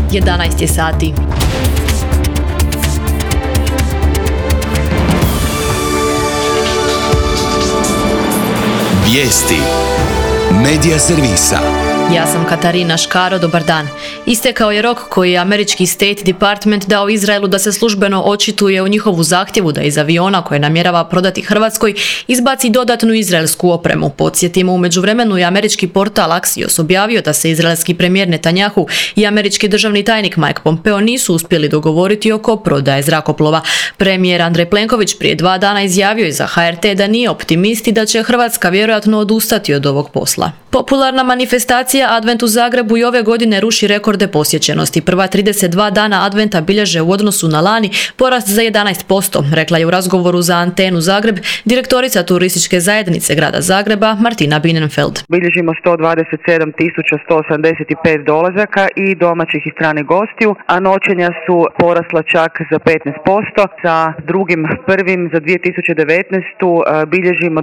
11 je sati. Vijesti Medija servisa. Ja sam Katarina Škaro, dobar dan. Istekao je rok koji je američki State Department dao Izraelu da se službeno očituje u njihovu zahtjevu da iz aviona koje namjerava prodati Hrvatskoj izbaci dodatnu izraelsku opremu. Podsjetimo, u međuvremenu je američki portal Axios objavio da se izraelski premijer Netanjahu i američki državni tajnik Mike Pompeo nisu uspjeli dogovoriti oko prodaje zrakoplova. Premijer Andrej Plenković prije 2 dana izjavio je za HRT da nije optimist i da će Hrvatska vjerojatno odustati od ovog posla. Popularna manifestacija Advent u Zagrebu i ove godine ruši rekorde posjećenosti. Prva 32 dana Adventa bilježe u odnosu na lani porast za 11%, rekla je u razgovoru za Antenu Zagreb direktorica turističke zajednice grada Zagreba Martina Bienenfeld. Bilježimo 127.185 dolazaka i domaćih i stranih gostiju, a noćenja su porasla čak za 15%. Sa 2.1. za 2019. bilježimo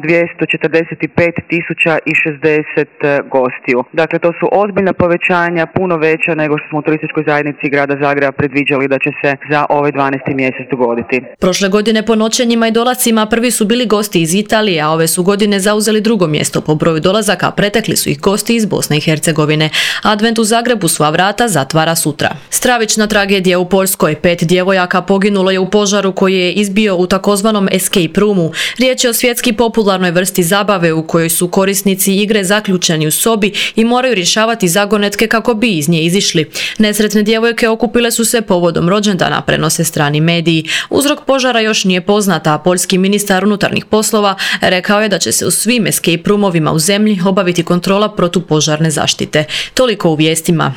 245.060 gostiju. Dakle, to su ozbiljna povećanja, puno veća nego što smo u turističkoj zajednici grada Zagreba predviđali da će se za ovaj 12. mjesec dogoditi. Prošle godine po noćenjima i dolacima prvi su bili gosti iz Italije, a ove su godine zauzeli drugo mjesto po broju dolazaka, pretekli su ih gosti iz Bosne i Hercegovine. Advent u Zagrebu svoja vrata zatvara sutra. Stravična tragedija u Poljskoj. 5 djevojaka poginulo je u požaru koji je izbio u takozvanom escape roomu. Riječ je o svjetski popularnoj vrsti zabave u kojoj su korisnici igre zaključeni u sobi i moraju rješavati zagonetke kako bi iz nje izišli. Nesretne djevojke okupile su se povodom rođendana, prenose strani mediji. Uzrok požara još nije poznat, a poljski ministar unutarnjih poslova rekao je da će se u svim escape roomovima u zemlji obaviti kontrola protupožarne zaštite. Toliko u vijestima.